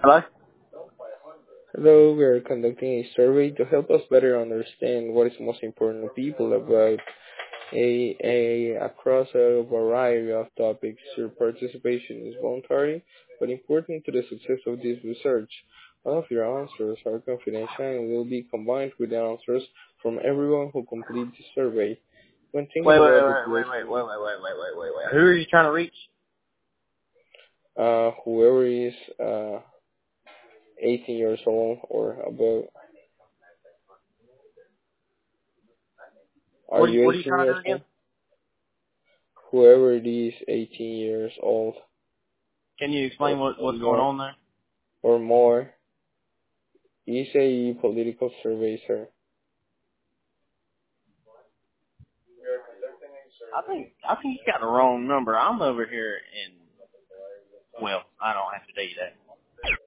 Hello? Hello, we are conducting a survey to help us better understand what is most important to people about across a variety of topics. Your participation is voluntary, but important to the success of this research. All of your answers are confidential and will be combined with the answers from everyone who completes the survey. When thinking about the question, Who are you trying to reach? whoever is 18 years old or above, are What are you you 18 trying to years do old? again? Whoever it is 18 years old Can you or explain what's going more, on there? or more, is a political survey, sir. I think you got the wrong number. I'm over here in, well, I don't have to tell you that.